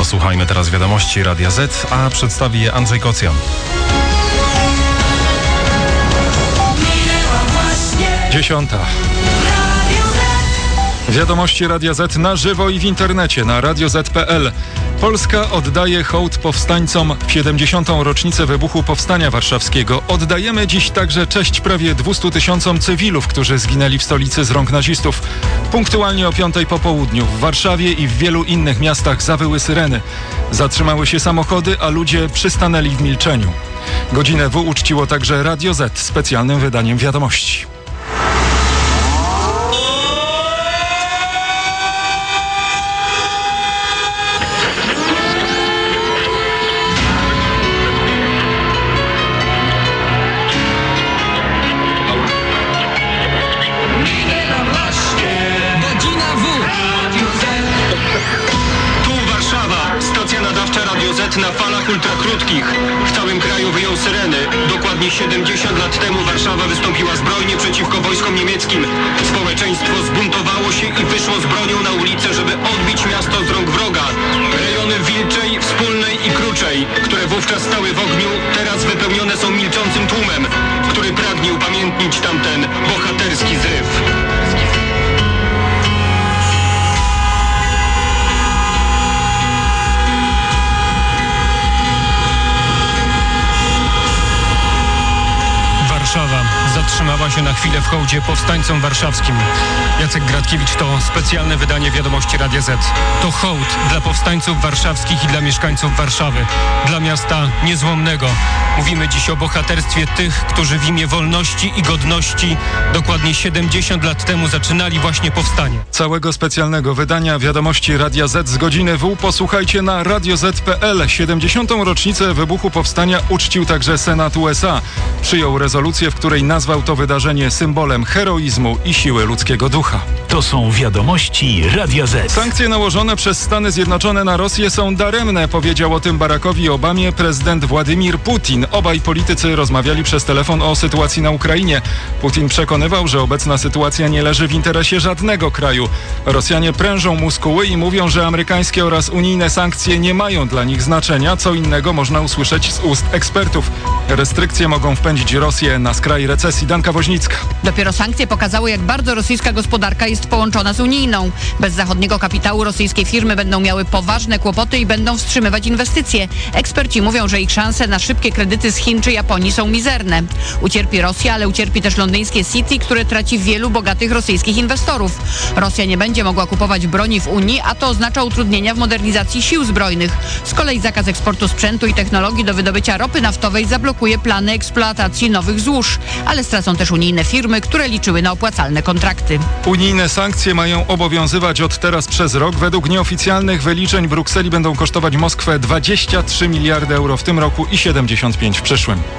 Posłuchajmy teraz wiadomości Radia Z, a przedstawi je Andrzej Kocjan. 10. Wiadomości Radia Z na żywo i w internecie na radioz.pl. Polska oddaje hołd powstańcom w 70. rocznicę wybuchu Powstania Warszawskiego. Oddajemy dziś także cześć prawie 200 000 cywilów, którzy zginęli w stolicy z rąk nazistów. Punktualnie o 5 po południu w Warszawie i w wielu innych miastach zawyły syreny. Zatrzymały się samochody, a ludzie przystanęli w milczeniu. Godzinę W uczciło także Radio Z specjalnym wydaniem wiadomości. Na falach ultrakrótkich. W całym kraju wyją syreny. Dokładnie 70 lat temu Warszawa wystąpiła zbrojnie przeciwko wojskom niemieckim. Społeczeństwo zbuntowało się i wyszło z bronią na ulicę, żeby odbić miasto z rąk wroga. Rejony Wilczej, Wspólnej i Kruczej, które wówczas stały w ogniu, teraz wypełnione są milczącym tłumem, który pragnie upamiętnić tamten bohaterski zryw. Warszawa zatrzymała się na chwilę w hołdzie powstańcom warszawskim. Jacek Gratkiewicz, to specjalne wydanie wiadomości Radia Z. To hołd dla powstańców warszawskich i dla mieszkańców Warszawy, dla miasta niezłomnego. Mówimy dziś o bohaterstwie tych, którzy w imię wolności i godności dokładnie 70 lat temu zaczynali właśnie powstanie. Całego specjalnego wydania wiadomości Radia Z z godziny W posłuchajcie na radioz.pl. 70. rocznicę wybuchu powstania uczcił także Senat USA. Przyjął rezolucję, w której nazwał to wydarzenie symbolem heroizmu i siły ludzkiego ducha. To są wiadomości Radia Z. Sankcje nałożone przez Stany Zjednoczone na Rosję są daremne, powiedział o tym Barackowi Obamie prezydent Władimir Putin. Obaj politycy rozmawiali przez telefon o sytuacji na Ukrainie. Putin przekonywał, że obecna sytuacja nie leży w interesie żadnego kraju. Rosjanie prężą muskuły i mówią, że amerykańskie oraz unijne sankcje nie mają dla nich znaczenia. Co innego można usłyszeć z ust ekspertów. Restrykcje mogą wpędzić Rosję na skraj recesji. Danka Woźnicka. Dopiero sankcje pokazały, jak bardzo rosyjska gospodarka jest połączona z unijną. Bez zachodniego kapitału rosyjskie firmy będą miały poważne kłopoty i będą wstrzymywać inwestycje. Eksperci mówią, że ich szanse na szybkie kredyty z Chin czy Japonii są mizerne. Ucierpi Rosja, ale ucierpi też londyńskie City, które traci wielu bogatych rosyjskich inwestorów. Rosja nie będzie mogła kupować broni w Unii, a to oznacza utrudnienia w modernizacji sił zbrojnych. Z kolei zakaz eksportu sprzętu i technologii do wydobycia ropy naftowej zablokuje plany eksploatacji nowych złóż. Ale stracą też unijne firmy, które liczyły na opłacalne kontrakty. Unijne sankcje mają obowiązywać od teraz przez rok. Według nieoficjalnych wyliczeń Brukseli będą kosztować Moskwę 23 miliardy euro w tym roku i 75 w przyszłym.